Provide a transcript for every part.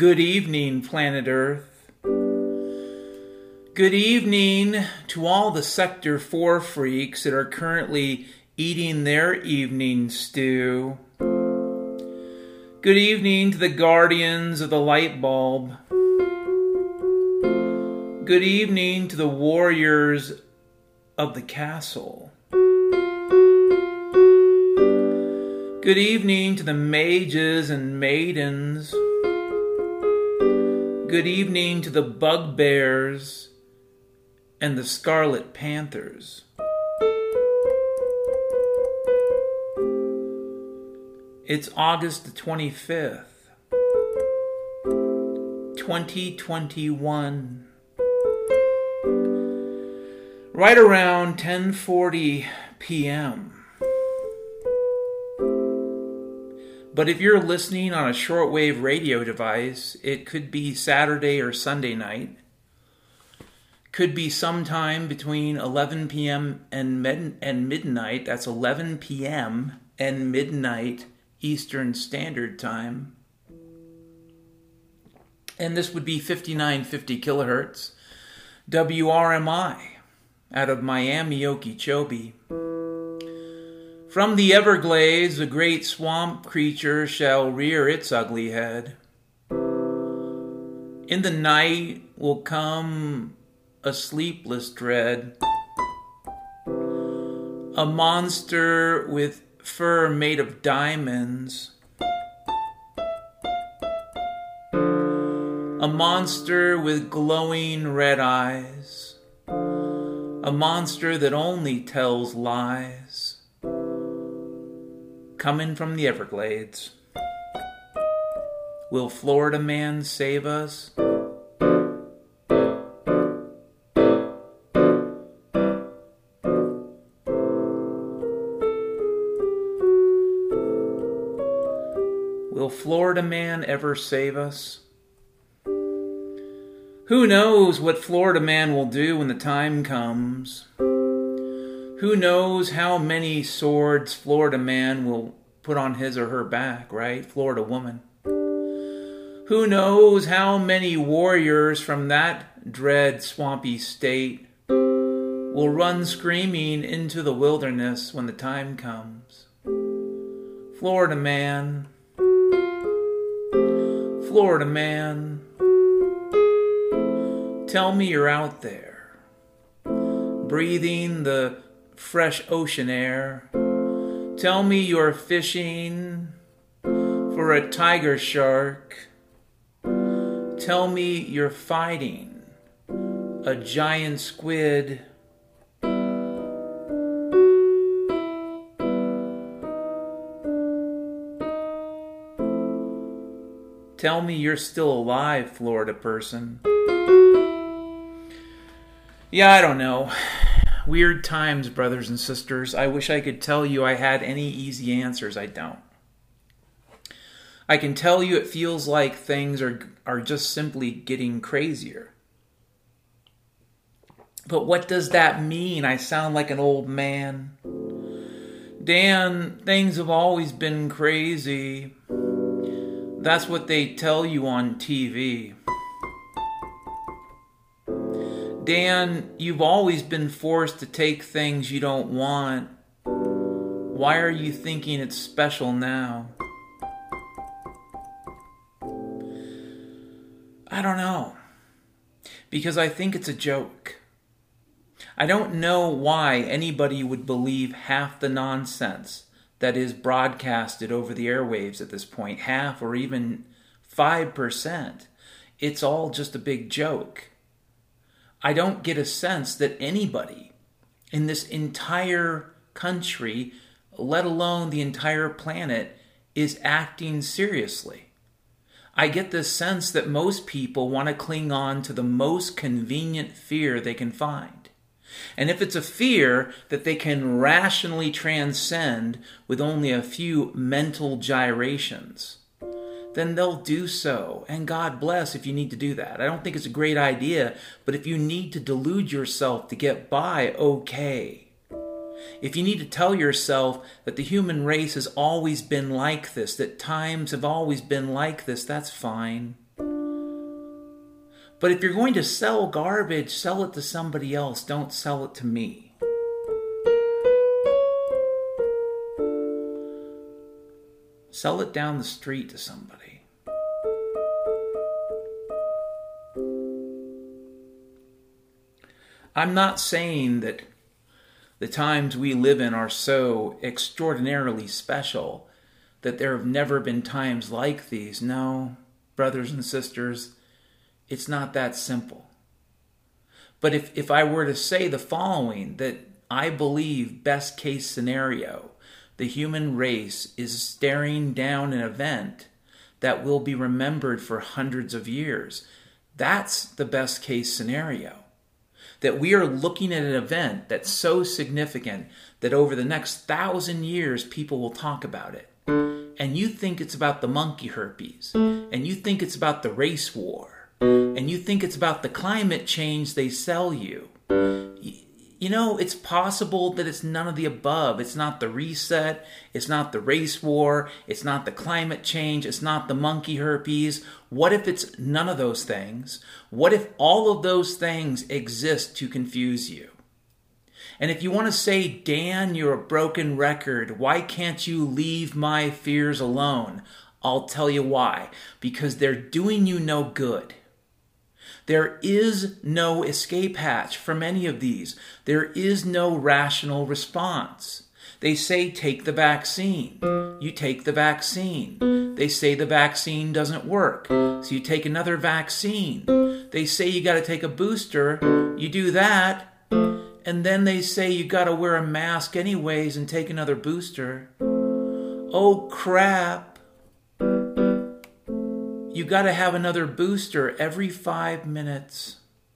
Good evening, planet Earth. Good evening to all the Sector 4 freaks that are currently eating their evening stew. Good evening to the guardians of the light bulb. Good evening to the warriors of the castle. Good evening to the mages and maidens. Good evening to the bugbears and the scarlet panthers. It's August the 25th, 2021. Right around 10:40 p.m. But if you're listening on a shortwave radio device, it could be Saturday or Sunday night. Could be sometime between 11 p.m. and midnight. That's 11 p.m. and midnight Eastern Standard Time. And this would be 5950 kilohertz. WRMI out of Miami, Okeechobee. From the Everglades, a great swamp creature shall rear its ugly head. In the night will come a sleepless dread, a monster with fur made of diamonds, a monster with glowing red eyes, a monster that only tells lies. Coming from the Everglades. Will Florida man save us? Will Florida man ever save us? Who knows what Florida man will do when the time comes? Who knows how many swords Florida man will put on his or her back, right? Florida woman. Who knows how many warriors from that dread swampy state will run screaming into the wilderness when the time comes? Florida man. Florida man. Tell me you're out there, breathing the fresh ocean air. Tell me you're fishing for a tiger shark. Tell me you're fighting a giant squid. Tell me you're still alive, Florida person. Yeah, I don't know. Weird times, brothers and sisters. I wish I could tell you I had any easy answers. I don't. I can tell you it feels like things are just simply getting crazier. But what does that mean? I sound like an old man. Dan, things have always been crazy. That's what they tell you on TV. Dan, you've always been forced to take things you don't want. Why are you thinking it's special now? I don't know. Because I think it's a joke. I don't know why anybody would believe half the nonsense that is broadcasted over the airwaves at this point. Half or even 5%. It's all just a big joke. I don't get a sense that anybody in this entire country, let alone the entire planet, is acting seriously. I get the sense that most people want to cling on to the most convenient fear they can find. And if it's a fear that they can rationally transcend with only a few mental gyrations, then they'll do so. And God bless if you need to do that. I don't think it's a great idea, but if you need to delude yourself to get by, okay. If you need to tell yourself that the human race has always been like this, that times have always been like this, that's fine. But if you're going to sell garbage, sell it to somebody else. Don't sell it to me. Sell it down the street to somebody. I'm not saying that the times we live in are so extraordinarily special that there have never been times like these. No, brothers and sisters, it's not that simple. But if I were to say the following, that I believe best case scenario, the human race is staring down an event that will be remembered for hundreds of years. That's the best case scenario. That we are looking at an event that's so significant that over the next 1,000 years, people will talk about it. And you think it's about the monkey herpes, and you think it's about the race war, and you think it's about the climate change they sell you. You know, it's possible that it's none of the above. It's not the reset, it's not the race war, it's not the climate change, it's not the monkey herpes. What if it's none of those things? What if all of those things exist to confuse you? And if you want to say, Dan, you're a broken record, why can't you leave my fears alone? I'll tell you why. Because they're doing you no good. There is no escape hatch from any of these. There is no rational response. They say take the vaccine. You take the vaccine. They say the vaccine doesn't work. So you take another vaccine. They say you got to take a booster. You do that. And then they say you got to wear a mask anyways and take another booster. Oh crap. You got to have another booster every 5 minutes.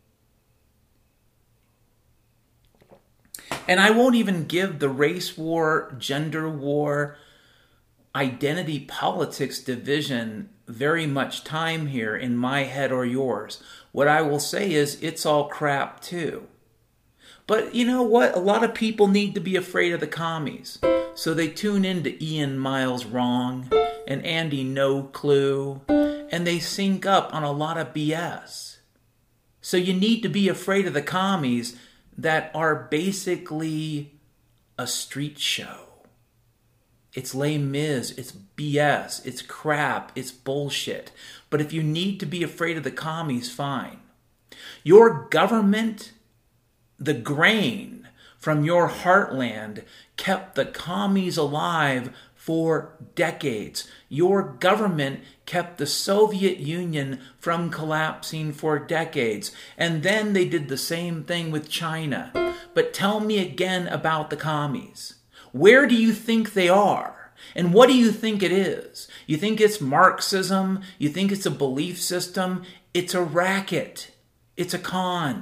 And I won't even give the race war, gender war, identity politics division very much time here in my head or yours. What I will say is it's all crap too. But you know what? A lot of people need to be afraid of the commies. So they tune in to Ian Miles Wrong and Andy No Clue, and they sync up on a lot of BS. So you need to be afraid of the commies that are basically a street show. It's Les Mis, it's BS, it's crap, it's bullshit. But if you need to be afraid of the commies, fine. Your government, the grain from your heartland, kept the commies alive for decades. Your government kept the Soviet Union from collapsing for decades. And then they did the same thing with China. But tell me again about the commies. Where do you think they are? And what do you think it is? You think it's Marxism? You think it's a belief system? It's a racket. It's a con.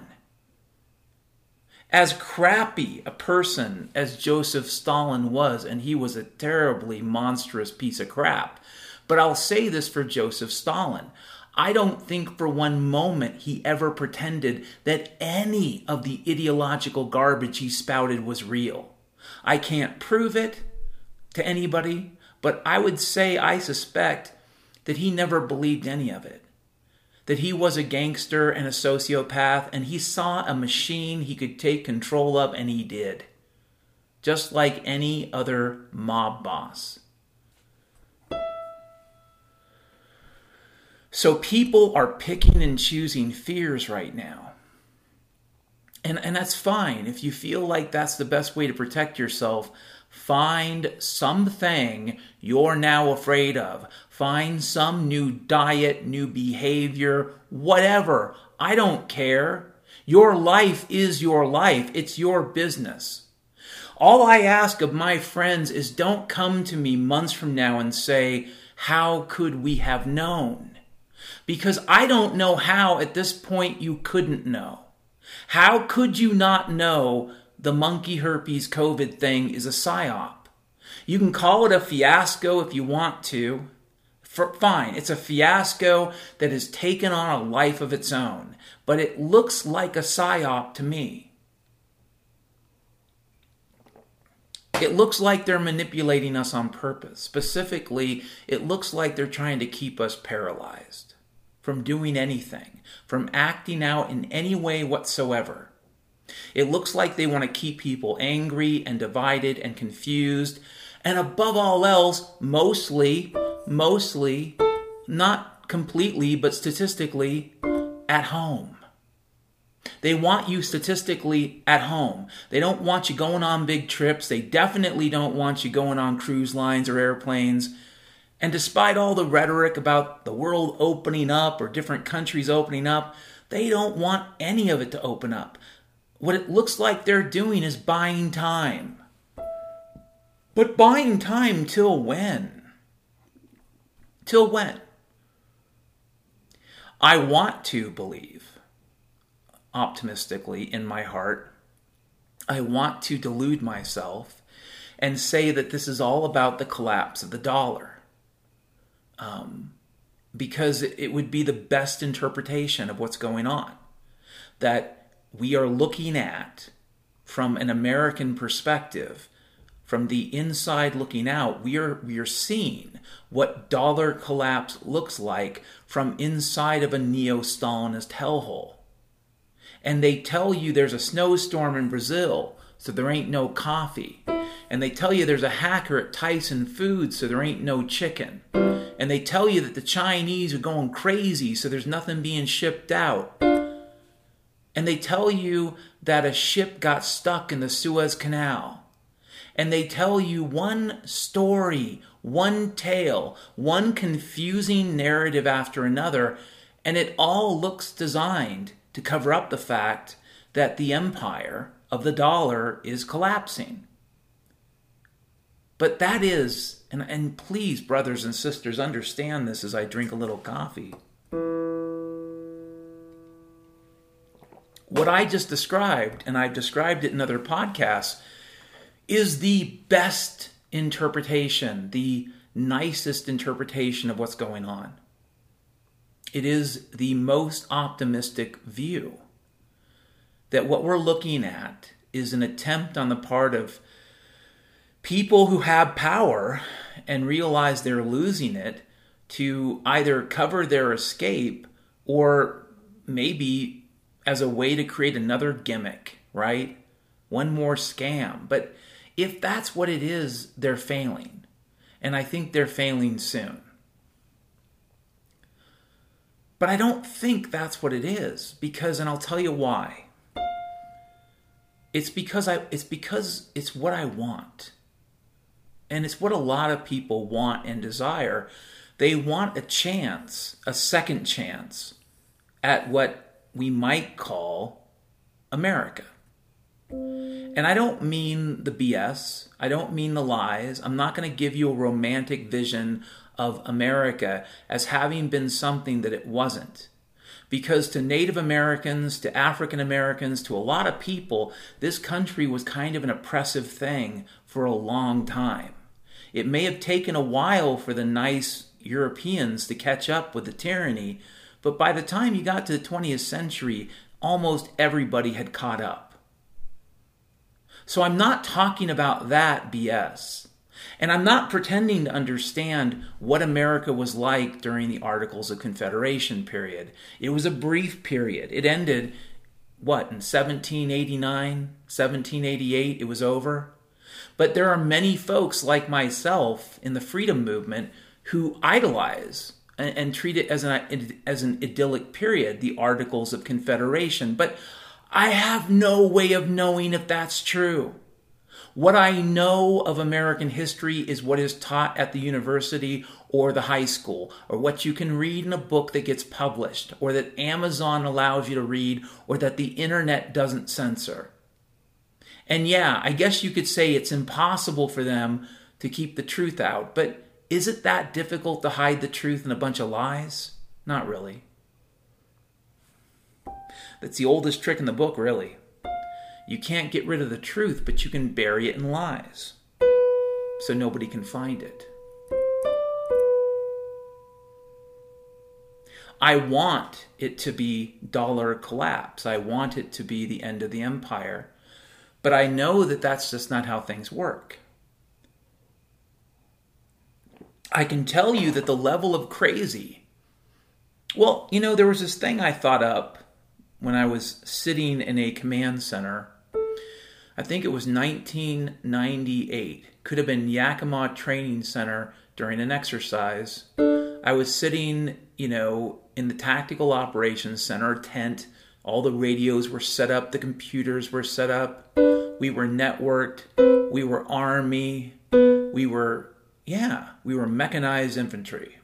As crappy a person as Joseph Stalin was, and he was a terribly monstrous piece of crap, but I'll say this for Joseph Stalin. I don't think for one moment he ever pretended that any of the ideological garbage he spouted was real. I can't prove it to anybody, but I would say I suspect that he never believed any of it. That he was a gangster and a sociopath, and he saw a machine he could take control of, and he did. Just like any other mob boss. So people are picking and choosing fears right now. And that's fine. If you feel like that's the best way to protect yourself, find something you're now afraid of. Find some new diet, new behavior, whatever. I don't care. Your life is your life. It's your business. All I ask of my friends is don't come to me months from now and say, how could we have known? Because I don't know how at this point you couldn't know. How could you not know the monkey herpes COVID thing is a psyop? You can call it a fiasco if you want to. Fine, it's a fiasco that has taken on a life of its own. But it looks like a psyop to me. It looks like they're manipulating us on purpose. Specifically, it looks like they're trying to keep us paralyzed. from doing anything, from acting out in any way whatsoever. It looks like they want to keep people angry and divided and confused, and above all else, mostly, not completely, but statistically, at home. They want you statistically at home. They don't want you going on big trips. They definitely don't want you going on cruise lines or airplanes. And despite all the rhetoric about the world opening up or different countries opening up, they don't want any of it to open up. What it looks like they're doing is buying time. But buying time till when? Till when? I want to believe, optimistically in my heart, I want to delude myself and say that this is all about the collapse of the dollar. Because it would be the best interpretation of what's going on. That we are looking at, from an American perspective, from the inside looking out, we are seeing what dollar collapse looks like from inside of a neo-Stalinist hellhole. And they tell you there's a snowstorm in Brazil, so there ain't no coffee. And they tell you there's a hacker at Tyson Foods, so there ain't no chicken. And they tell you that the Chinese are going crazy, so there's nothing being shipped out. And they tell you that a ship got stuck in the Suez Canal. And they tell you one story, one tale, one confusing narrative after another, and it all looks designed to cover up the fact that the empire of the dollar is collapsing. But that is, and please, brothers and sisters, understand this as I drink a little coffee. What I just described, and I've described it in other podcasts, is the best interpretation, the nicest interpretation of what's going on. It is the most optimistic view. That what we're looking at is an attempt on the part of people who have power and realize they're losing it to either cover their escape or maybe as a way to create another gimmick, right? One more scam. But if that's what it is, they're failing. And I think they're failing soon. But I don't think that's what it is, because, and I'll tell you why. It's because it's what I want. And it's what a lot of people want and desire. They want a chance, a second chance, at what we might call America. And I don't mean the BS. I don't mean the lies. I'm not going to give you a romantic vision of America as having been something that it wasn't. Because to Native Americans, to African Americans, to a lot of people, this country was kind of an oppressive thing for a long time. It may have taken a while for the nice Europeans to catch up with the tyranny, but by the time you got to the 20th century, almost everybody had caught up. So I'm not talking about that BS. And I'm not pretending to understand what America was like during the Articles of Confederation period. It was a brief period. It ended, in 1789, 1788, it was over. But there are many folks like myself in the freedom movement who idolize and treat it as an idyllic period, the Articles of Confederation. But I have no way of knowing if that's true. What I know of American history is what is taught at the university or the high school, or what you can read in a book that gets published, or that Amazon allows you to read, or that the internet doesn't censor. And yeah, I guess you could say it's impossible for them to keep the truth out, but is it that difficult to hide the truth in a bunch of lies? Not really. That's the oldest trick in the book, really. You can't get rid of the truth, but you can bury it in lies, so nobody can find it. I want it to be dollar collapse. I want it to be the end of the empire. But I know that that's just not how things work. I can tell you that the level of crazy Well, there was this thing I thought up when I was sitting in a command center. I think it was 1998. Could have been Yakima Training Center during an exercise. I was sitting, in the Tactical Operations Center tent. All the radios were set up. The computers were set up. We were networked. We were Army. We were mechanized infantry.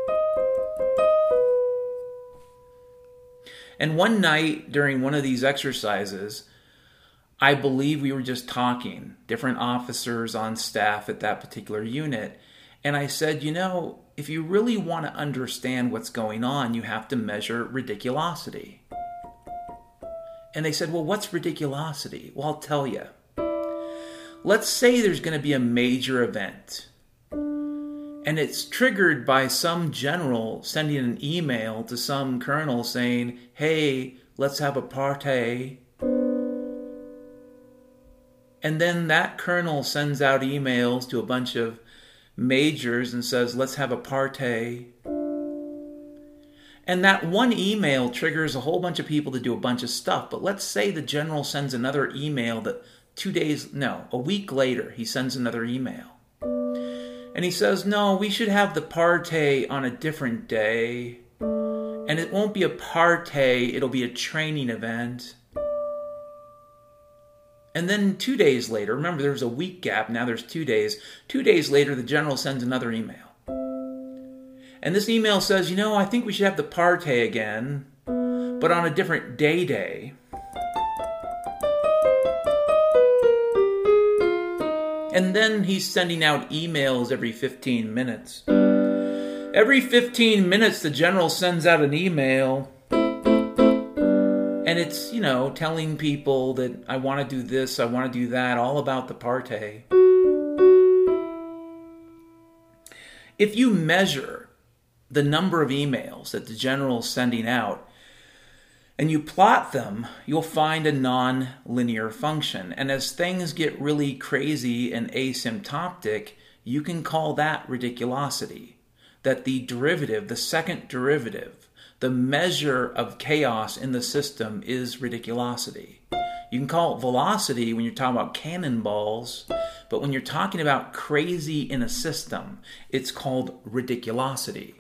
And one night during one of these exercises, I believe we were just talking, different officers on staff at that particular unit. And I said, if you really want to understand what's going on, you have to measure radiculosity. And they said, well, what's radiculosity? Well, I'll tell you. Let's say there's going to be a major event. And it's triggered by some general sending an email to some colonel saying, hey, let's have a party. And then that colonel sends out emails to a bunch of majors and says, let's have a party. And that one email triggers a whole bunch of people to do a bunch of stuff. But let's say the general sends another email that a week later, he sends another email. And he says, no, we should have the party on a different day. And it won't be a party, it'll be a training event. And then 2 days later, remember there was a week gap, now there's 2 days. 2 days later, the general sends another email. And this email says, I think we should have the party again, but on a different day. And then he's sending out emails every 15 minutes. Every 15 minutes, the general sends out an email. And it's, telling people that I want to do this, I want to do that, all about the party. If you measure the number of emails that the general's sending out, and you plot them, you'll find a non-linear function. And as things get really crazy and asymptotic, you can call that radiculosity. That the derivative, the second derivative, the measure of chaos in the system is radiculosity. You can call it velocity when you're talking about cannonballs, but when you're talking about crazy in a system, it's called radiculosity.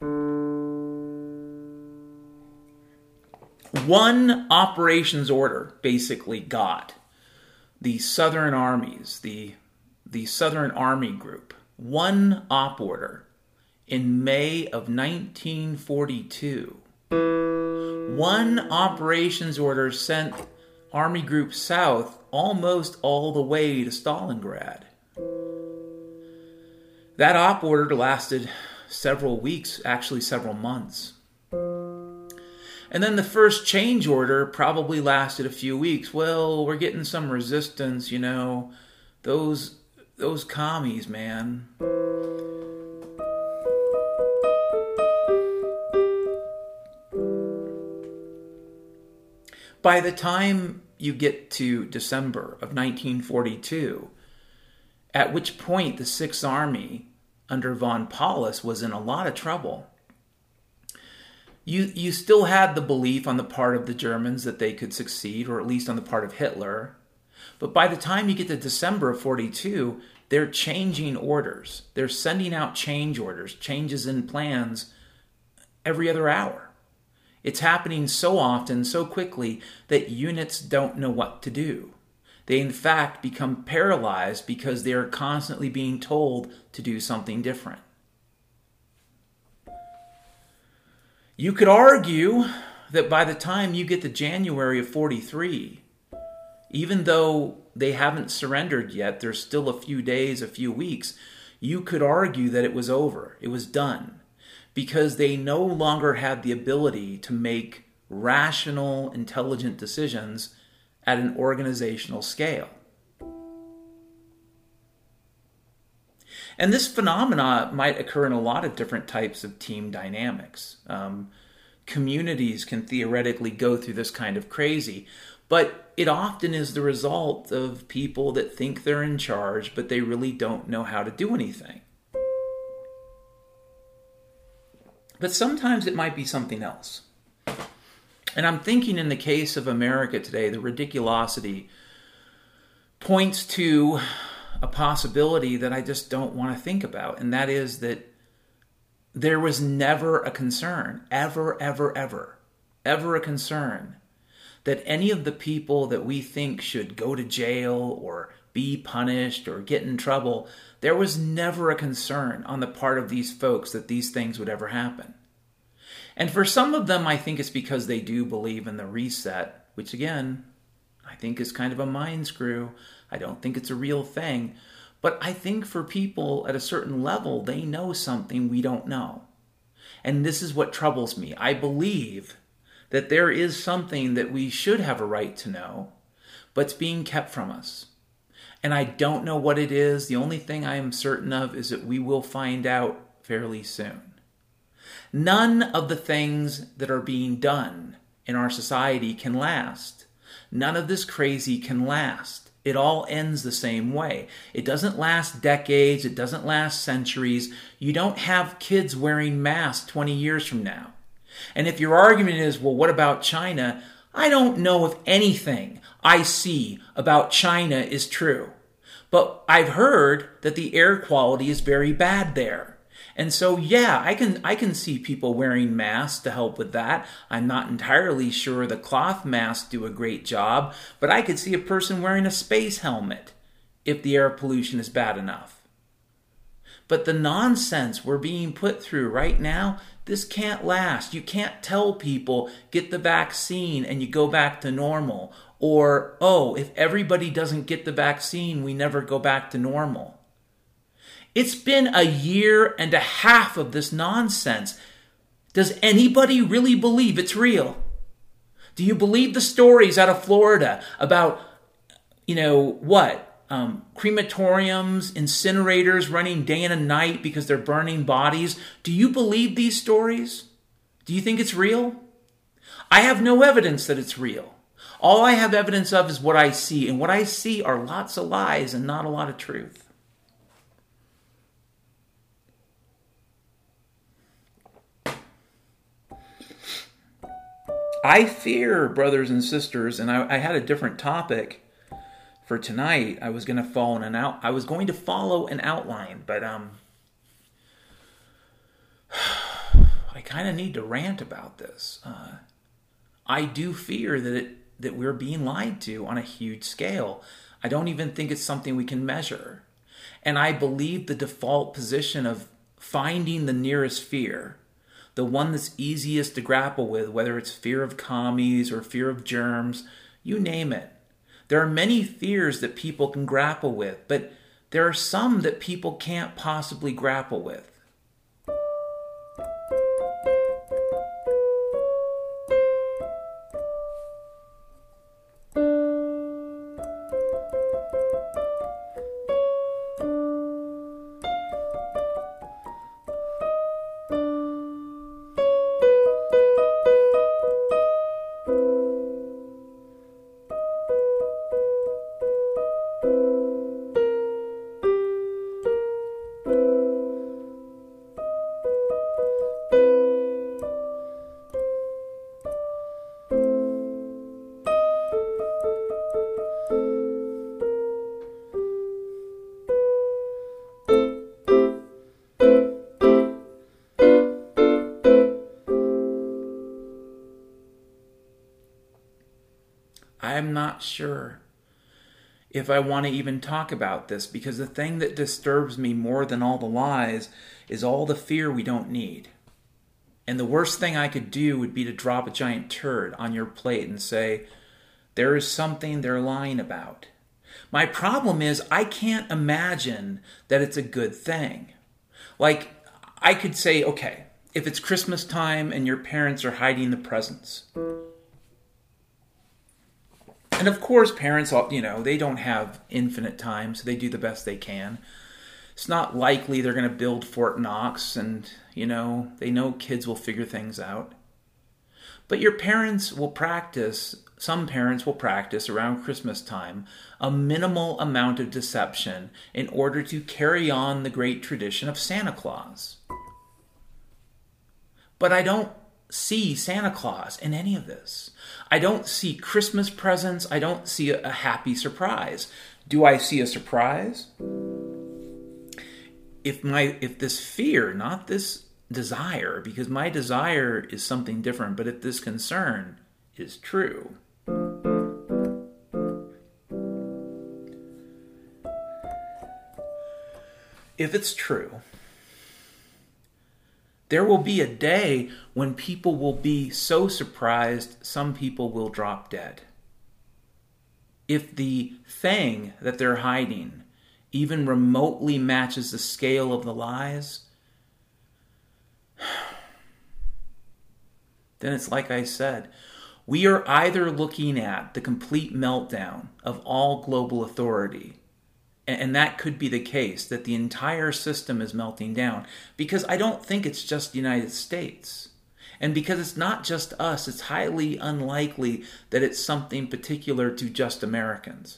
One operations order basically got the Southern Armies, the Southern Army Group, one op order in May of 1942. One operations order sent Army Group South almost all the way to Stalingrad. That op order lasted several weeks, actually several months. And then the first change order probably lasted a few weeks. Well, we're getting some resistance, those commies, man. By the time you get to December of 1942, at which point the Sixth Army under von Paulus was in a lot of trouble. You still had the belief on the part of the Germans that they could succeed, or at least on the part of Hitler. But by the time you get to December of 42, they're changing orders. They're sending out change orders, changes in plans every other hour. It's happening so often, so quickly, that units don't know what to do. They, in fact, become paralyzed because they are constantly being told to do something different. You could argue that by the time you get to January of 43, even though they haven't surrendered yet, there's still a few days, a few weeks, you could argue that it was over, it was done, because they no longer had the ability to make rational, intelligent decisions at an organizational scale. And this phenomena might occur in a lot of different types of team dynamics. Communities can theoretically go through this kind of crazy, but it often is the result of people that think they're in charge, but they really don't know how to do anything. But sometimes it might be something else. And I'm thinking in the case of America today, the ridiculosity points to a possibility that I just don't want to think about. And that is that there was never a concern, ever a concern that any of the people that we think should go to jail or be punished or get in trouble, there was never a concern on the part of these folks that these things would ever happen. And for some of them, I think it's because they do believe in the reset, which again, I think is kind of a mind screw. I don't think it's a real thing. But I think for people at a certain level, they know something we don't know. And this is what troubles me. I believe that there is something that we should have a right to know, but it's being kept from us. And I don't know what it is. The only thing I am certain of is that we will find out fairly soon. None of the things that are being done in our society can last. None of this crazy can last. It all ends the same way. It doesn't last decades. It doesn't last centuries. You don't have kids wearing masks 20 years from now. And if your argument is, well, what about China? I don't know if anything I see about China is true. But I've heard that the air quality is very bad there. And so, yeah, I can see people wearing masks to help with that. I'm not entirely sure the cloth masks do a great job, but I could see a person wearing a space helmet if the air pollution is bad enough. But the nonsense we're being put through right now, this can't last. You can't tell people, get the vaccine and you go back to normal. Or, oh, if everybody doesn't get the vaccine, we never go back to normal. It's been a year and a half of this nonsense. Does anybody really believe it's real? Do you believe the stories out of Florida about, crematoriums, incinerators running day and night because they're burning bodies? Do you believe these stories? Do you think it's real? I have no evidence that it's real. All I have evidence of is what I see, and what I see are lots of lies and not a lot of truth. I fear, brothers and sisters, and I had a different topic for tonight. I was going to follow an outline, but I kind of need to rant about this. I do fear that we're being lied to on a huge scale. I don't even think it's something we can measure. And I believe the default position of finding the nearest fear, the one that's easiest to grapple with, whether it's fear of commies or fear of germs, you name it. There are many fears that people can grapple with, but there are some that people can't possibly grapple with. I'm not sure if I want to even talk about this, because the thing that disturbs me more than all the lies is all the fear we don't need. And the worst thing I could do would be to drop a giant turd on your plate and say, there is something they're lying about. My problem is I can't imagine that it's a good thing. Like, I could say, okay, if it's Christmas time and your parents are hiding the presents. And of course, parents, they don't have infinite time, so they do the best they can. It's not likely they're going to build Fort Knox, and, they know kids will figure things out. But your parents will practice, some parents will practice around Christmas time, a minimal amount of deception in order to carry on the great tradition of Santa Claus. But I don't see Santa Claus in any of this. I don't see Christmas presents. I don't see a happy surprise. Do I see a surprise? If this fear, not this desire, because my desire is something different, but if this concern is true, if it's true, there will be a day when people will be so surprised, some people will drop dead. If the thing that they're hiding even remotely matches the scale of the lies, then it's like I said, we are either looking at the complete meltdown of all global authority, and that could be the case, that the entire system is melting down, because I don't think it's just the United States. And because it's not just us, it's highly unlikely that it's something particular to just Americans.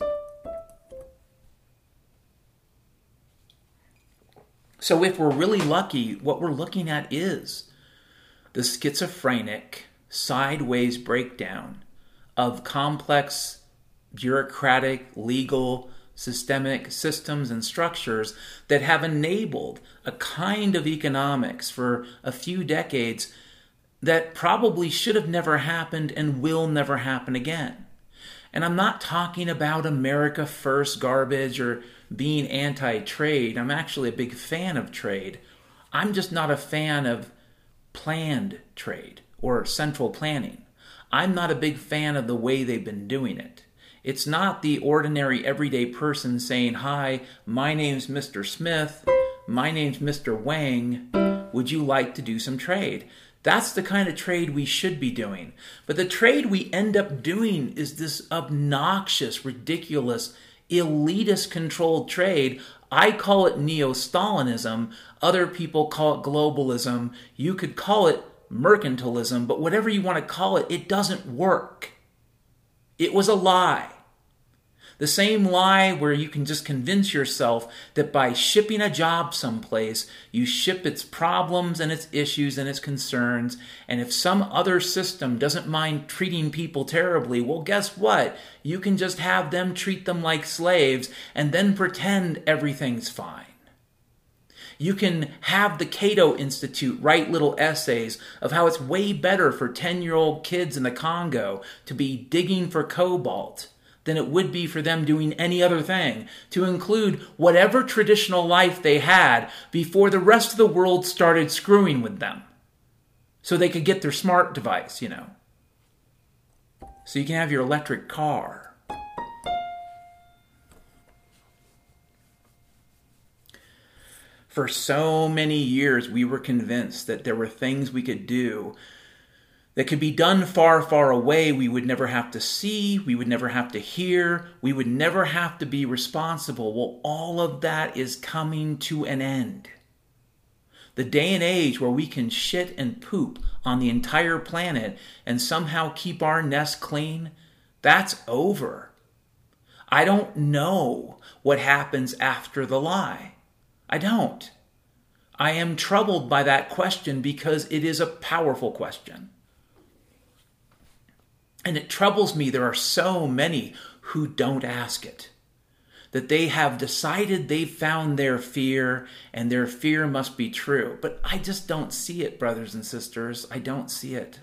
So if we're really lucky, what we're looking at is the schizophrenic, sideways breakdown of complex, bureaucratic, legal, systemic systems and structures that have enabled a kind of economics for a few decades that probably should have never happened and will never happen again. And I'm not talking about America First garbage or being anti-trade. I'm actually a big fan of trade. I'm just not a fan of planned trade or central planning. I'm not a big fan of the way they've been doing it. It's not the ordinary everyday person saying, "Hi, my name's Mr. Smith. My name's Mr. Wang. Would you like to do some trade?" That's the kind of trade we should be doing. But the trade we end up doing is this obnoxious, ridiculous, elitist controlled trade. I call it neo-Stalinism. Other people call it globalism. You could call it mercantilism, but whatever you want to call it, it doesn't work. It was a lie. The same lie where you can just convince yourself that by shipping a job someplace, you ship its problems and its issues and its concerns, and if some other system doesn't mind treating people terribly, well, guess what? You can just have them treat them like slaves and then pretend everything's fine. You can have the Cato Institute write little essays of how it's way better for 10-year-old kids in the Congo to be digging for cobalt than it would be for them doing any other thing, to include whatever traditional life they had before the rest of the world started screwing with them, so they could get their smart device, So you can have your electric car. For so many years, we were convinced that there were things we could do that could be done far, far away. We would never have to see. We would never have to hear. We would never have to be responsible. Well, all of that is coming to an end. The day and age where we can shit and poop on the entire planet and somehow keep our nest clean, that's over. I don't know what happens after the lie. I don't. I am troubled by that question because it is a powerful question. And it troubles me there are so many who don't ask it. That they have decided they've found their fear and their fear must be true. But I just don't see it, brothers and sisters. I don't see it.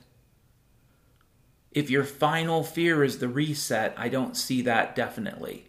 If your final fear is the reset, I don't see that definitely.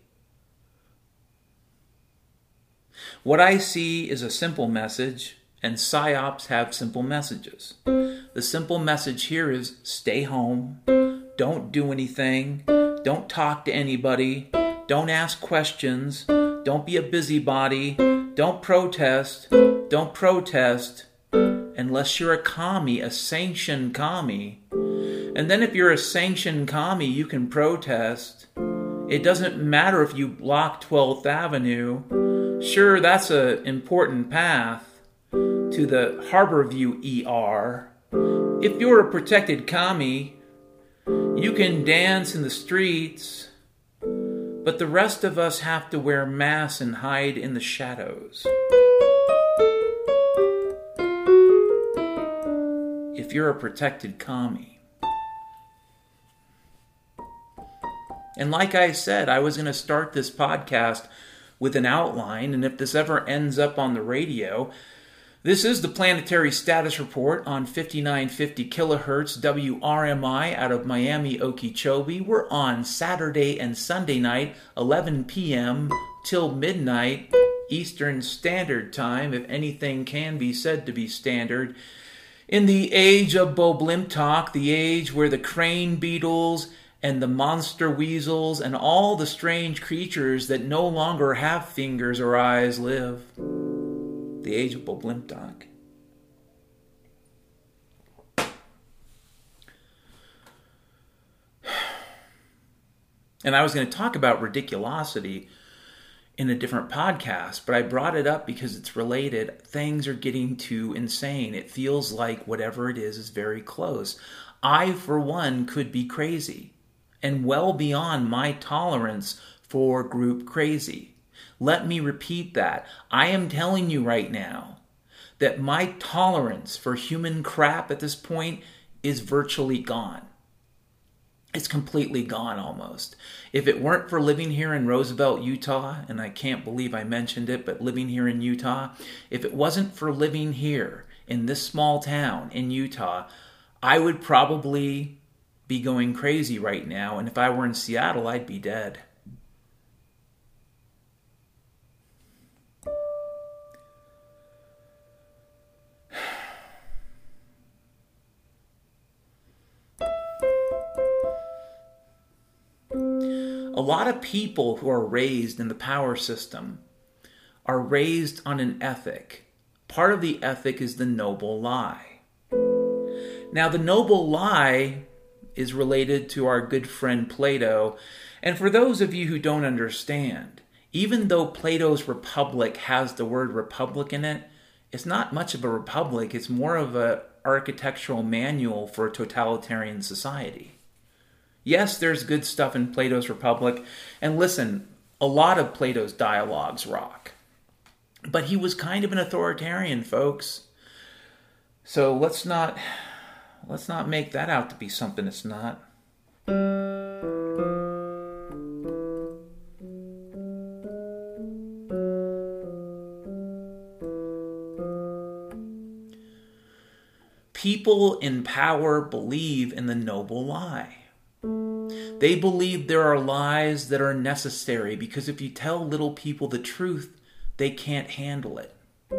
What I see is a simple message, and PSYOPs have simple messages. The simple message here is stay home. Don't do anything. Don't talk to anybody. Don't ask questions. Don't be a busybody. Don't protest. Don't protest unless you're a commie, a sanctioned commie. And then if you're a sanctioned commie, you can protest. It doesn't matter if you block 12th Avenue. Sure, that's an important path to the Harborview ER. If you're a protected commie, you can dance in the streets, but the rest of us have to wear masks and hide in the shadows. If if you're a protected commie. And like I said, I was going to start this podcast with an outline, and if this ever ends up on the radio, this is the Planetary Status Report on 5950 kilohertz WRMI out of Miami, Okeechobee. We're on Saturday and Sunday night, 11 p.m. till midnight Eastern Standard Time, if anything can be said to be standard. In the age of Bo Blimp Talk, the age where the crane beetles and the monster weasels and all the strange creatures that no longer have fingers or eyes live. The age of Bo Blimp Talk. And I was going to talk about ridiculosity in a different podcast, but I brought it up because it's related. Things are getting too insane. It feels like whatever it is very close. I, for one, could be crazy and well beyond my tolerance for group crazy. Let me repeat that. I am telling you right now that my tolerance for human crap at this point is virtually gone. It's completely gone almost. If it weren't for living here in Roosevelt, Utah, and I can't believe I mentioned it, but living here in Utah, if it wasn't for living here in this small town in Utah, I would probably be going crazy right now, and if I were in Seattle, I'd be dead. A lot of people who are raised in the power system are raised on an ethic. Part of the ethic is the noble lie. Now, the noble lie is related to our good friend Plato. And for those of you who don't understand, even though Plato's Republic has the word republic in it, it's not much of a republic. It's more of an architectural manual for a totalitarian society. Yes, there's good stuff in Plato's Republic. And listen, a lot of Plato's dialogues rock. But he was kind of an authoritarian, folks. So let's not make that out to be something it's not. People in power believe in the noble lie. They believe there are lies that are necessary because if you tell little people the truth, they can't handle it.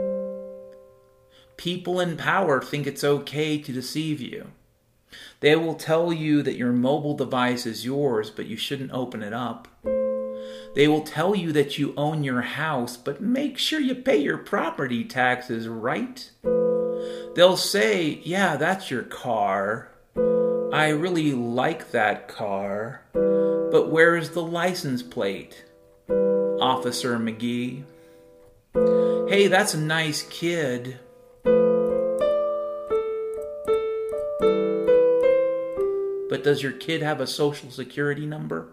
People in power think it's okay to deceive you. They will tell you that your mobile device is yours, but you shouldn't open it up. They will tell you that you own your house, but make sure you pay your property taxes, right? They'll say, yeah, that's your car. I really like that car, but where's the license plate, Officer McGee? Hey, that's a nice kid. But does your kid have a social security number?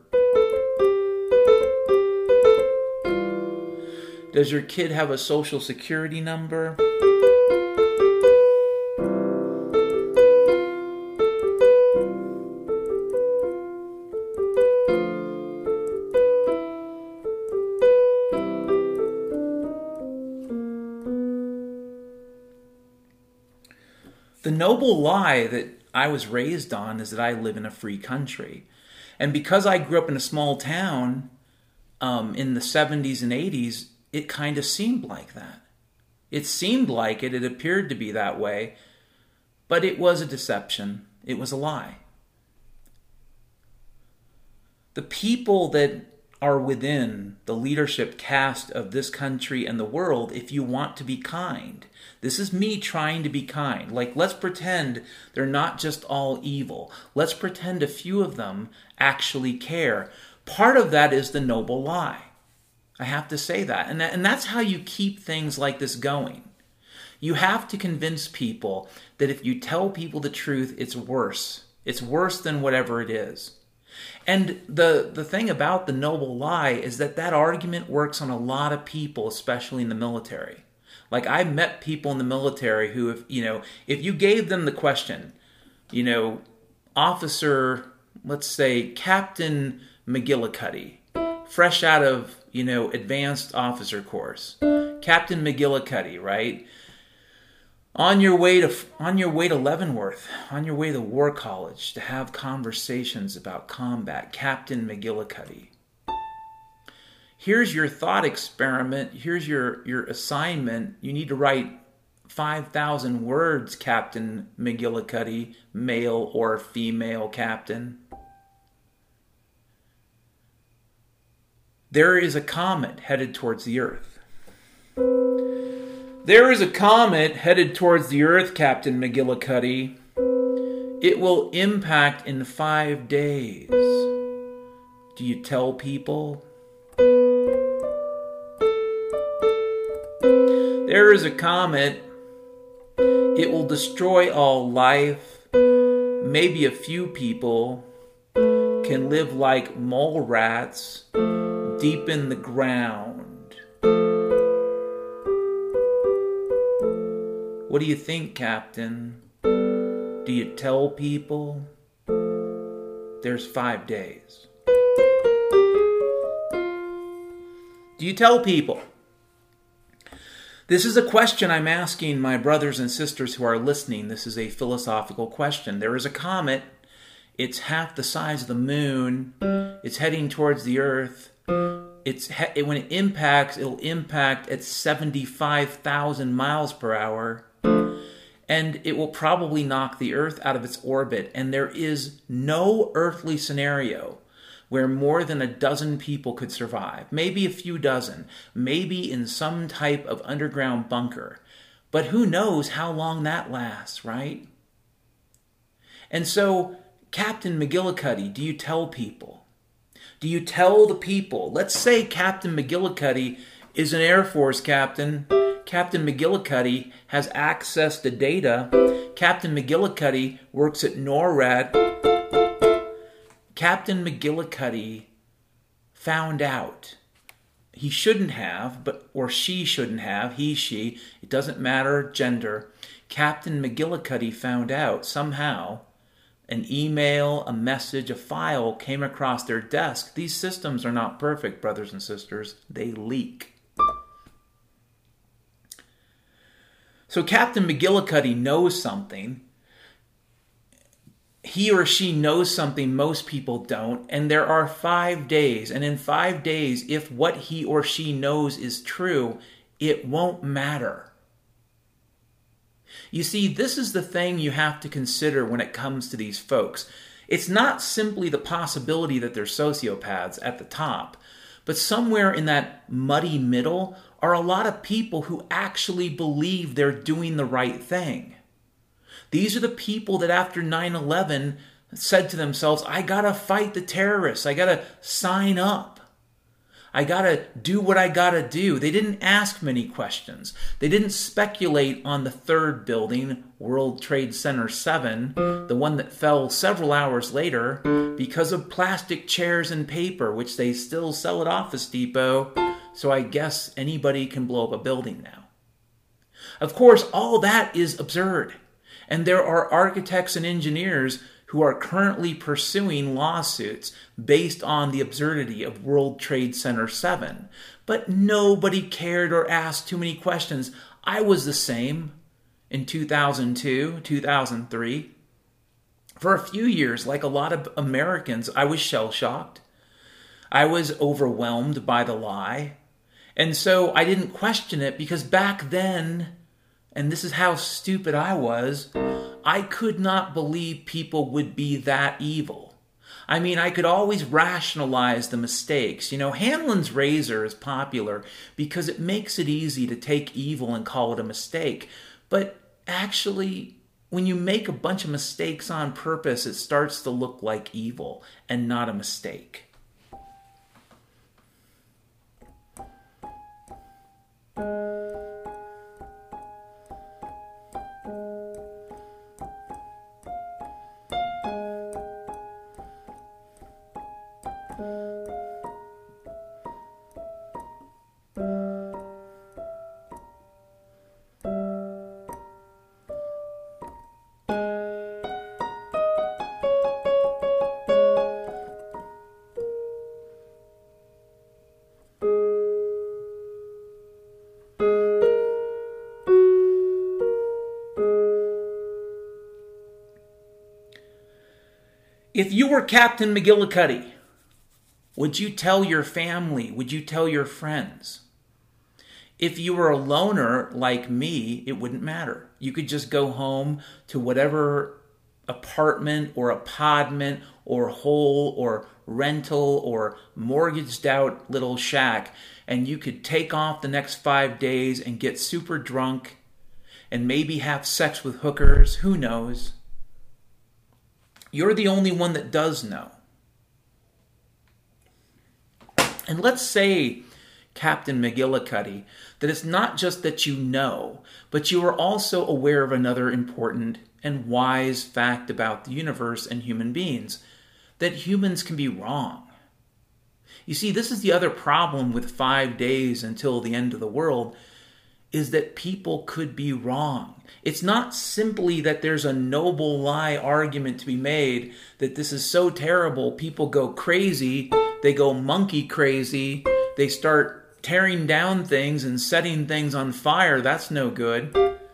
Does your kid have a social security number? The noble lie that I was raised on is that I live in a free country. And because I grew up in a small town in the 70s and 80s, it kind of seemed like that. It seemed like it appeared to be that way, but it was a deception. It was a lie. The people that are within the leadership caste of this country and the world, if you want to be kind. This is me trying to be kind. Like, let's pretend they're not just all evil. Let's pretend a few of them actually care. Part of that is the noble lie. I have to say that. And that's how you keep things like this going. You have to convince people that if you tell people the truth, it's worse. It's worse than whatever it is. And the thing about the noble lie is that argument works on a lot of people, especially in the military. Like, I've met people in the military who, if you gave them the question, officer, let's say Captain McGillicuddy, fresh out of, advanced officer course, Captain McGillicuddy, right? On your way to Leavenworth, on your way to War College to have conversations about combat, Captain McGillicuddy. Here's your thought experiment. Here's your assignment. You need to write 5,000 words, Captain McGillicuddy, male or female captain. There is a comet headed towards the Earth. There is a comet headed towards the Earth, Captain McGillicuddy. It will impact in 5 days. Do you tell people? There is a comet. It will destroy all life. Maybe a few people can live like mole rats deep in the ground. What do you think, Captain? Do you tell people? There's 5 days. Do you tell people? This is a question I'm asking my brothers and sisters who are listening. This is a philosophical question. There is a comet. It's half the size of the moon. It's heading towards the Earth. When it impacts, it'll impact at 75,000 miles per hour. And it will probably knock the Earth out of its orbit. And there is no earthly scenario where more than a dozen people could survive. Maybe a few dozen. Maybe in some type of underground bunker. But who knows how long that lasts, right? And so, Captain McGillicuddy, do you tell people? Do you tell the people? Let's say Captain McGillicuddy is an Air Force captain. Captain McGillicuddy has access to data. Captain McGillicuddy works at NORAD. Captain McGillicuddy found out. He shouldn't have, or she shouldn't have, he, she, it doesn't matter, gender. Captain McGillicuddy found out somehow an email, a message, a file came across their desk. These systems are not perfect, brothers and sisters. They leak. So Captain McGillicuddy knows something. He or she knows something most people don't, and there are 5 days. And in 5 days, if what he or she knows is true, it won't matter. You see, this is the thing you have to consider when it comes to these folks. It's not simply the possibility that they're sociopaths at the top, but somewhere in that muddy middle are a lot of people who actually believe they're doing the right thing. These are the people that after 9/11 said to themselves, I gotta fight the terrorists. I gotta sign up. I gotta do what I gotta do. They didn't ask many questions. They didn't speculate on the third building, World Trade Center 7, the one that fell several hours later because of plastic chairs and paper, which they still sell at Office Depot. So I guess anybody can blow up a building now. Of course, all that is absurd. And there are architects and engineers who are currently pursuing lawsuits based on the absurdity of World Trade Center 7. But nobody cared or asked too many questions. I was the same in 2002, 2003. For a few years, like a lot of Americans, I was shell-shocked. I was overwhelmed by the lie. And so I didn't question it because back then, and this is how stupid I was, I could not believe people would be that evil. I mean, I could always rationalize the mistakes. Hanlon's razor is popular because it makes it easy to take evil and call it a mistake. But actually, when you make a bunch of mistakes on purpose, it starts to look like evil and not a mistake. If you were Captain McGillicuddy, would you tell your family? Would you tell your friends? If you were a loner like me, it wouldn't matter. You could just go home to whatever apartment or apartment or hole or rental or mortgaged out little shack, and you could take off the next 5 days and get super drunk and maybe have sex with hookers. Who knows? You're the only one that does know. And let's say, Captain McGillicuddy, that it's not just that you know, but you are also aware of another important and wise fact about the universe and human beings, that humans can be wrong. You see, this is the other problem with 5 days until the end of the world, is that people could be wrong. It's not simply that there's a noble lie argument to be made that this is so terrible, people go crazy, they go monkey crazy, they start tearing down things and setting things on fire. That's no good.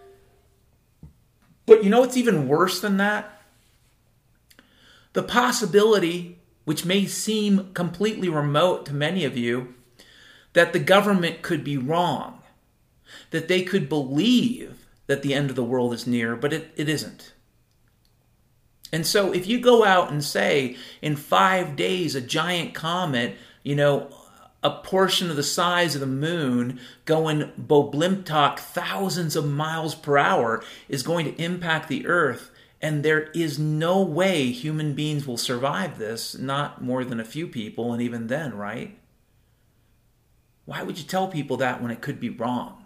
But you know what's even worse than that? The possibility, which may seem completely remote to many of you, that the government could be wrong, that they could believe that the end of the world is near, but it isn't. And so if you go out and say, in 5 days, a giant comet, a portion of the size of the moon going boblimptock thousands of miles per hour is going to impact the earth, and there is no way human beings will survive this, not more than a few people, and even then, right? Why would you tell people that when it could be wrong?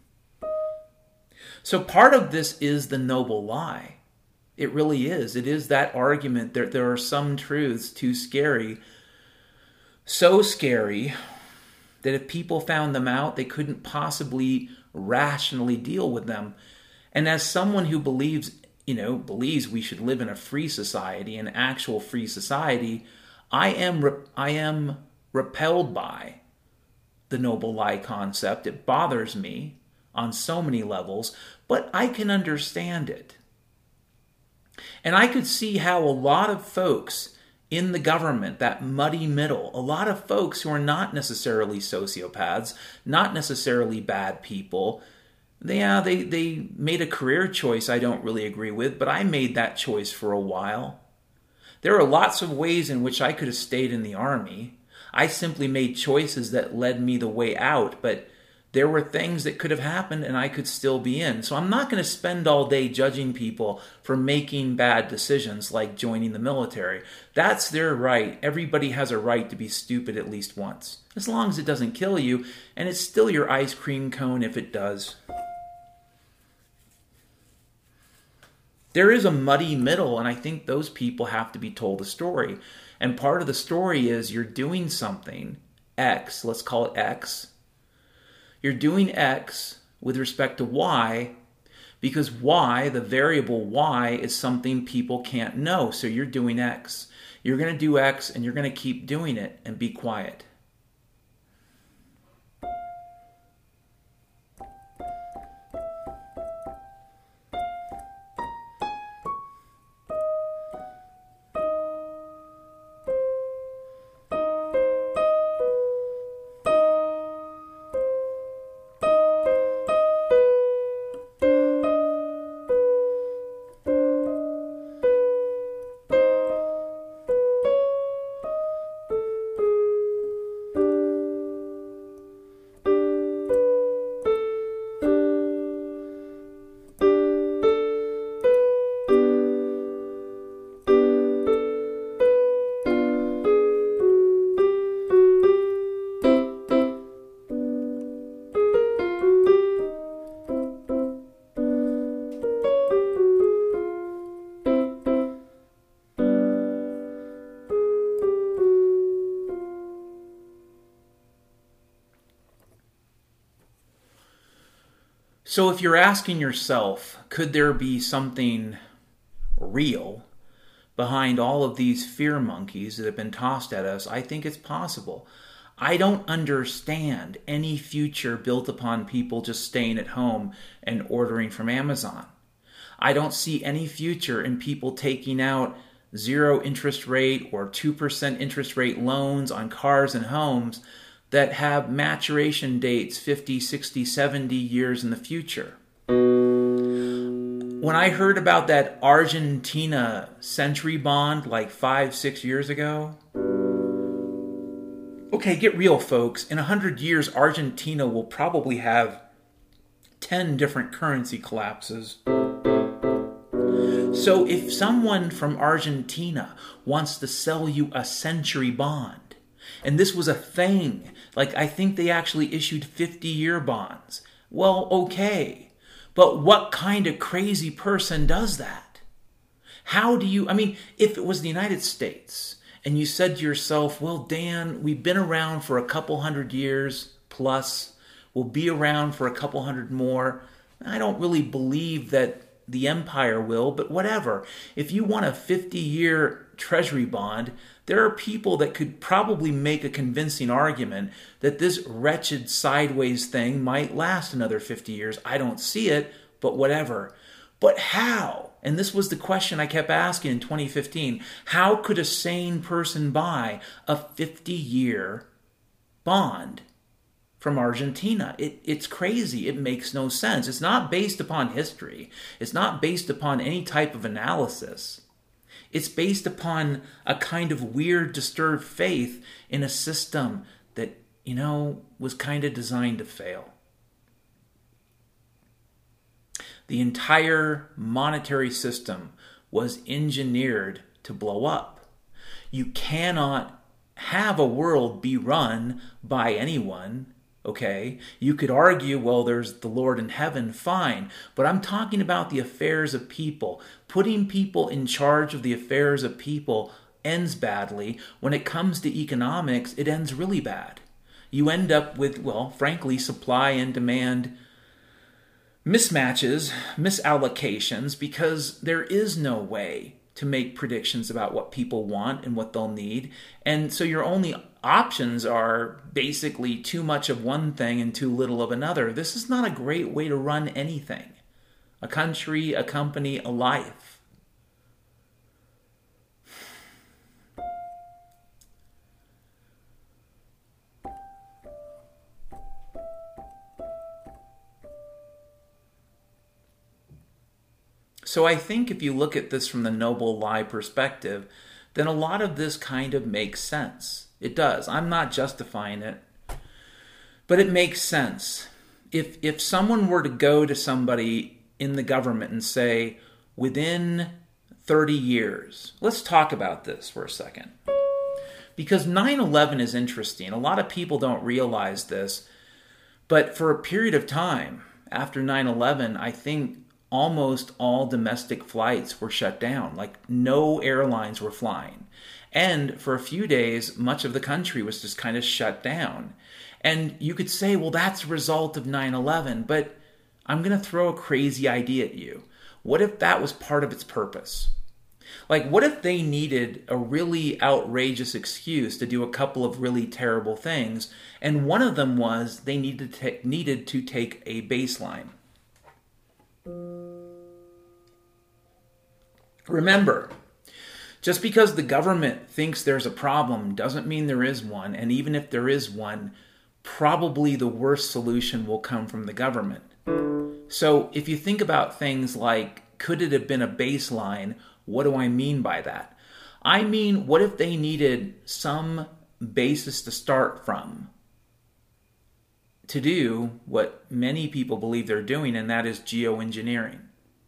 So part of this is the noble lie. It really is. It is that argument that there are some truths too scary, so scary that if people found them out, they couldn't possibly rationally deal with them. And as someone who believes we should live in a free society, an actual free society, I am repelled by the noble lie concept. It bothers me on so many levels, but I can understand it. And I could see how a lot of folks in the government, that muddy middle, a lot of folks who are not necessarily sociopaths, not necessarily bad people, they made a career choice I don't really agree with, but I made that choice for a while. There are lots of ways in which I could have stayed in the army. I simply made choices that led me the way out, but there were things that could have happened and I could still be in. So I'm not going to spend all day judging people for making bad decisions like joining the military. That's their right. Everybody has a right to be stupid at least once, as long as it doesn't kill you, and it's still your ice cream cone if it does. There is a muddy middle, and I think those people have to be told a story. And part of the story is you're doing something, X, let's call it X. You're doing X with respect to Y because Y, the variable Y, is something people can't know. So you're doing X. You're going to do X and you're going to keep doing it and be quiet. So if you're asking yourself, could there be something real behind all of these fear monkeys that have been tossed at us, I think it's possible. I don't understand any future built upon people just staying at home and ordering from Amazon. I don't see any future in people taking out 0 interest rate or 2% interest rate loans on cars and homes that have maturation dates 50, 60, 70 years in the future. When I heard about that Argentina century bond like 5, 6 years ago, okay, get real, folks. In 100 years, Argentina will probably have 10 different currency collapses. So if someone from Argentina wants to sell you a century bond, and this was a thing, like I think they actually issued 50-year bonds, well, okay. But what kind of crazy person does that? How do you, if it was the United States and you said to yourself, well, Dan, we've been around for a couple hundred years plus, we'll be around for a couple hundred more. I don't really believe that the empire will, but whatever. If you want a 50-year treasury bond, there are people that could probably make a convincing argument that this wretched sideways thing might last another 50 years. I don't see it, but whatever. But how? And this was the question I kept asking in 2015. How could a sane person buy a 50-year bond from Argentina? It's crazy. It makes no sense. It's not based upon history. It's not based upon any type of analysis. It's based upon a kind of weird, disturbed faith in a system that, was kind of designed to fail. The entire monetary system was engineered to blow up. You cannot have a world be run by anyone. Okay, you could argue, well, there's the Lord in heaven, fine. But I'm talking about the affairs of people. Putting people in charge of the affairs of people ends badly. When it comes to economics, it ends really bad. You end up with, well, frankly, supply and demand mismatches, misallocations, because there is no way to make predictions about what people want and what they'll need. And so your only options are basically too much of one thing and too little of another. This is not a great way to run anything. A country, a company, a life. So I think if you look at this from the noble lie perspective, then a lot of this kind of makes sense. It does. I'm not justifying it, but it makes sense. If someone were to go to somebody in the government and say, within 30 years, let's talk about this for a second. Because 9/11 is interesting. A lot of people don't realize this, but for a period of time after 9/11, I think almost all domestic flights were shut down. Like no airlines were flying. And for a few days, much of the country was just kind of shut down. And you could say, well, that's a result of 9/11, but I'm going to throw a crazy idea at you. What if that was part of its purpose? Like, what if they needed a really outrageous excuse to do a couple of really terrible things, and one of them was they needed to take a baseline? Remember, just because the government thinks there's a problem doesn't mean there is one, and even if there is one, probably the worst solution will come from the government. So if you think about things like, could it have been a baseline? What do I mean by that? I mean, what if they needed some basis to start from to do what many people believe they're doing, and that is geoengineering?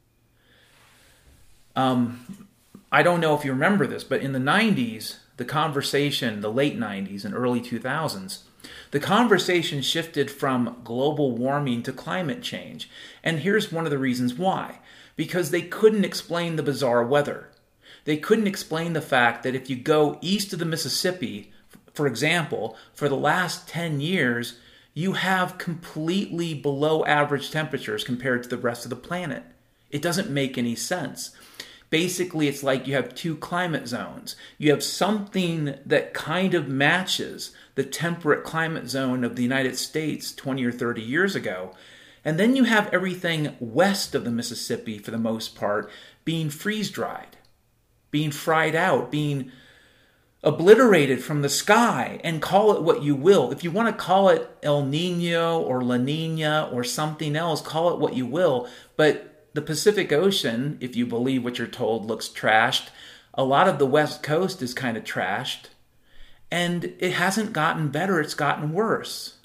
I don't know if you remember this, but in the 90s, the late 90s and early 2000s, the conversation shifted from global warming to climate change. And here's one of the reasons why. Because they couldn't explain the bizarre weather. They couldn't explain the fact that if you go east of the Mississippi, for example, for the last 10 years, you have completely below average temperatures compared to the rest of the planet. It doesn't make any sense. Basically, it's like you have two climate zones. You have something that kind of matches the temperate climate zone of the United States 20 or 30 years ago. And then you have everything west of the Mississippi, for the most part, being freeze-dried. being fried out, being obliterated from the sky, and call it what you will. If you want to call it El Nino or La Nina or something else, call it what you will. But the Pacific Ocean, if you believe what you're told, looks trashed. A lot of the West Coast is kind of trashed. And it hasn't gotten better, it's gotten worse.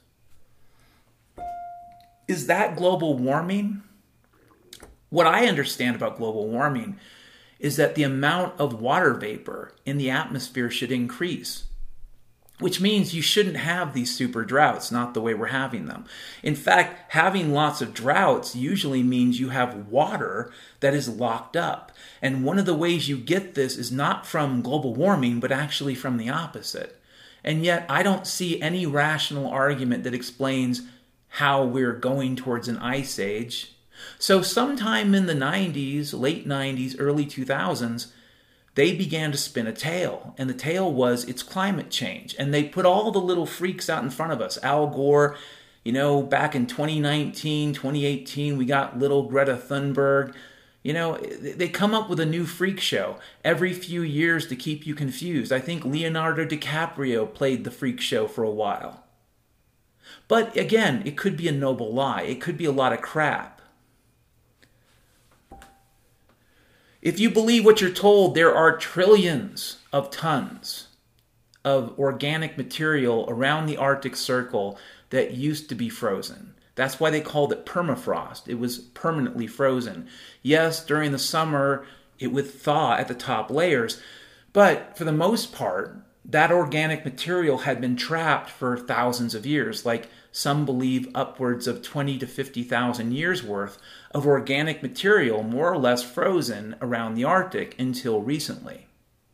Is that global warming? What I understand about global warming is that the amount of water vapor in the atmosphere should increase, which means you shouldn't have these super droughts, not the way we're having them. In fact, having lots of droughts usually means you have water that is locked up. And one of the ways you get this is not from global warming, but actually from the opposite. And yet I don't see any rational argument that explains how we're going towards an ice age. So sometime in the 90s, late 90s, early 2000s, they began to spin a tale. And the tale was, it's climate change. And they put all the little freaks out in front of us. Al Gore, back in 2019, 2018, we got little Greta Thunberg. They come up with a new freak show every few years to keep you confused. I think Leonardo DiCaprio played the freak show for a while. But again, it could be a noble lie. It could be a lot of crap. If you believe what you're told, there are trillions of tons of organic material around the Arctic Circle that used to be frozen. That's why they called it permafrost. It was permanently frozen. Yes, during the summer, it would thaw at the top layers, but for the most part, that organic material had been trapped for thousands of years, like some believe upwards of 20 to 50,000 years worth of organic material more or less frozen around the Arctic until recently.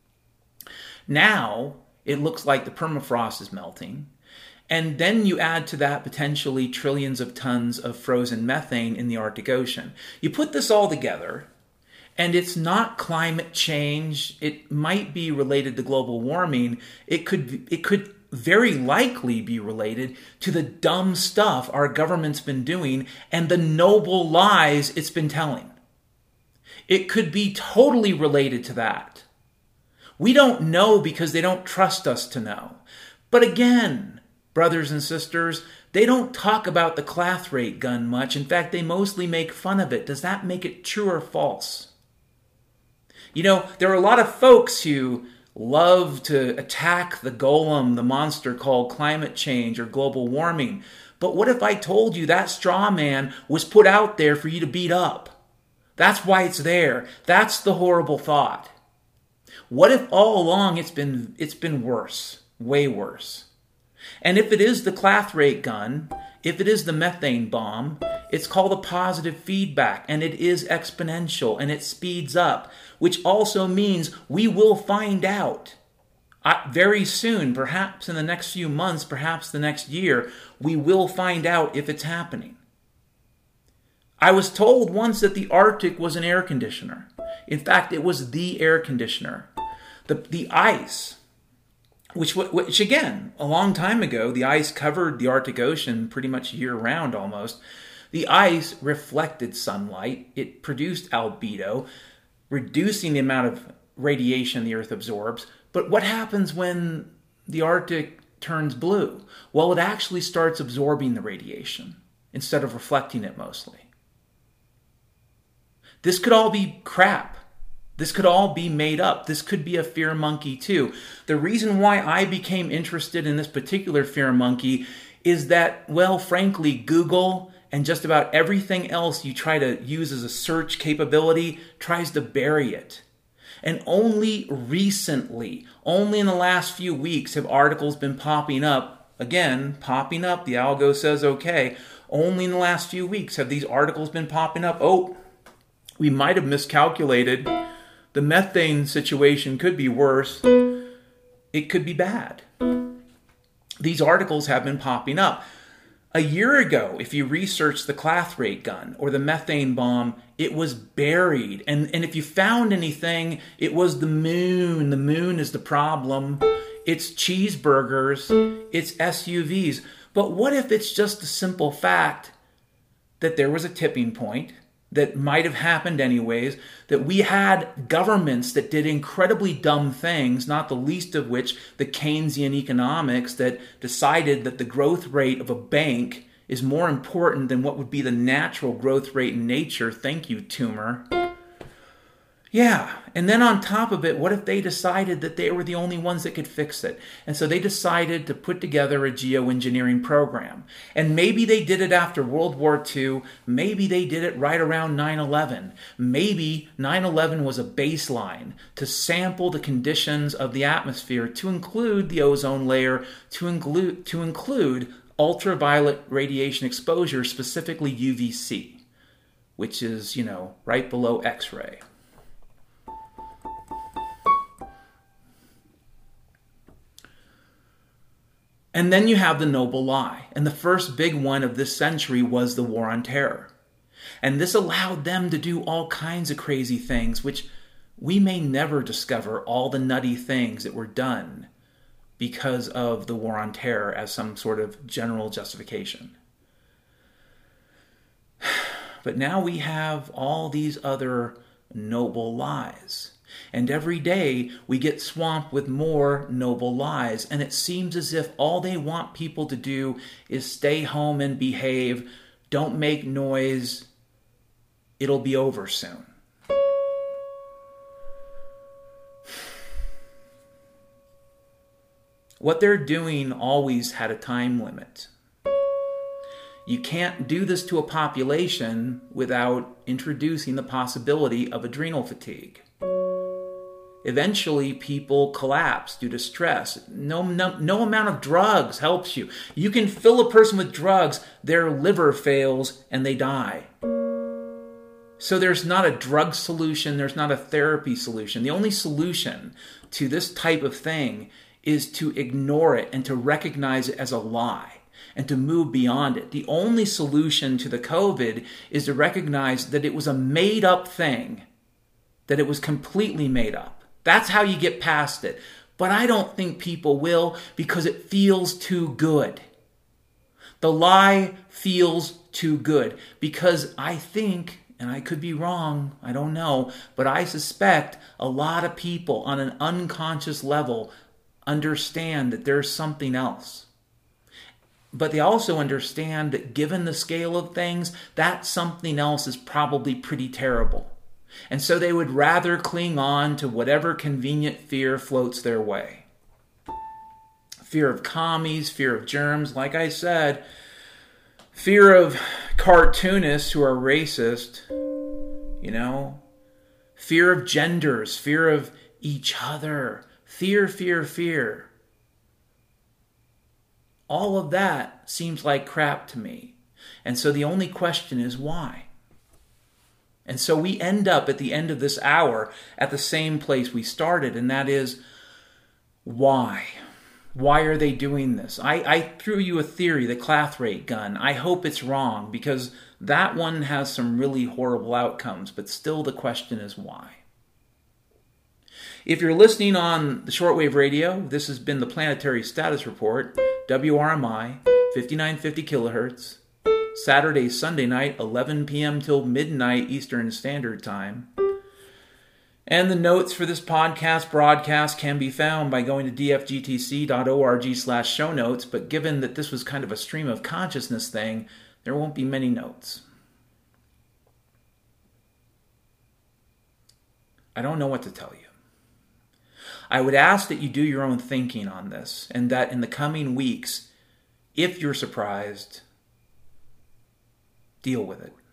Now, it looks like the permafrost is melting, and then you add to that potentially trillions of tons of frozen methane in the Arctic Ocean. You put this all together, and it's not climate change. It might be related to global warming. It could very likely be related to the dumb stuff our government's been doing and the noble lies it's been telling. It could be totally related to that. We don't know because they don't trust us to know. But again, brothers and sisters, they don't talk about the Clathrate gun much. In fact, they mostly make fun of it. Does that make it true or false? There are a lot of folks who love to attack the golem, the monster called climate change or global warming. But what if I told you that straw man was put out there for you to beat up? That's why it's there. That's the horrible thought. What if all along it's been worse, way worse? And if it is the Clathrate gun, if it is the methane bomb, it's called a positive feedback, and it is exponential, and it speeds up, which also means we will find out very soon, perhaps in the next few months, perhaps the next year, we will find out if it's happening. I was told once that the Arctic was an air conditioner. In fact, it was the air conditioner. The ice, which again, a long time ago, the ice covered the Arctic Ocean pretty much year-round almost. The ice reflected sunlight. It produced albedo, reducing the amount of radiation the Earth absorbs. But what happens when the Arctic turns blue? Well, it actually starts absorbing the radiation instead of reflecting it mostly. This could all be crap. This could all be made up. This could be a fear monkey too. The reason why I became interested in this particular fear monkey is that, well, frankly, Google and just about everything else you try to use as a search capability tries to bury it. And only recently, only in the last few weeks, have articles been popping up. Again, popping up, the algo says okay. Only in the last few weeks have these articles been popping up. Oh, we might have miscalculated. The methane situation could be worse. It could be bad. These articles have been popping up. A year ago, if you researched the Clathrate gun or the methane bomb, it was buried. And if you found anything, it was the moon. The moon is the problem. It's cheeseburgers. It's SUVs. But what if it's just the simple fact that there was a tipping point that might have happened anyways, that we had governments that did incredibly dumb things, not the least of which the Keynesian economics that decided that the growth rate of a bank is more important than what would be the natural growth rate in nature. Thank you, Toomer. Yeah, and then on top of it, what if they decided that they were the only ones that could fix it? And so they decided to put together a geoengineering program. And maybe they did it after World War II. Maybe they did it right around 9/11. Maybe 9/11 was a baseline to sample the conditions of the atmosphere, to include the ozone layer, to include ultraviolet radiation exposure, specifically UVC, which is, right below X-ray. And then you have the noble lie. And the first big one of this century was the War on Terror. And this allowed them to do all kinds of crazy things, which we may never discover all the nutty things that were done because of the War on Terror as some sort of general justification. But now we have all these other noble lies. And every day we get swamped with more noble lies. And it seems as if all they want people to do is stay home and behave. Don't make noise. It'll be over soon. What they're doing always had a time limit. You can't do this to a population without introducing the possibility of adrenal fatigue. Eventually, people collapse due to stress. No amount of drugs helps you. You can fill a person with drugs, their liver fails, and they die. So there's not a drug solution, there's not a therapy solution. The only solution to this type of thing is to ignore it and to recognize it as a lie and to move beyond it. The only solution to the COVID is to recognize that it was a made-up thing, that it was completely made up. That's how you get past it. But I don't think people will, because it feels too good. The lie feels too good because I think, and I could be wrong, I don't know, but I suspect a lot of people on an unconscious level understand that there's something else. But they also understand that given the scale of things, that something else is probably pretty terrible. And so they would rather cling on to whatever convenient fear floats their way. Fear of commies, fear of germs, like I said, fear of cartoonists who are racist, fear of genders, fear of each other, fear. All of that seems like crap to me. And so the only question is why? And so we end up at the end of this hour at the same place we started, and that is, why? Why are they doing this? I threw you a theory, the Clathrate gun. I hope it's wrong, because that one has some really horrible outcomes, but still the question is why? If you're listening on the shortwave radio, this has been the Planetary Status Report, WRMI, 5950 kilohertz. Saturday, Sunday night, 11 p.m. till midnight Eastern Standard Time. And the notes for this podcast broadcast can be found by going to dfgtc.org/show notes, but given that this was kind of a stream of consciousness thing, there won't be many notes. I don't know what to tell you. I would ask that you do your own thinking on this, and that in the coming weeks, if you're surprised, deal with it.